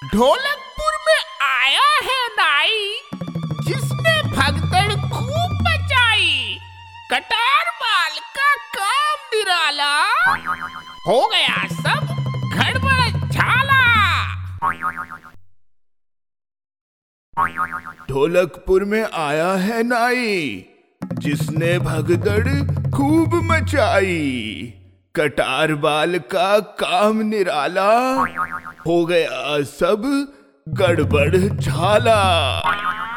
ढोलकपुर में आया है नाई, जिसने भगदड़ खूब मचाई। कटार बाल का काम निराला, हो गया सब गड़बड़ झाला। ढोलकपुर में आया है नाई, जिसने भगदड़ खूब मचाई। कटार बाल का काम निराला, हो गया सब गड़बड़ झाला।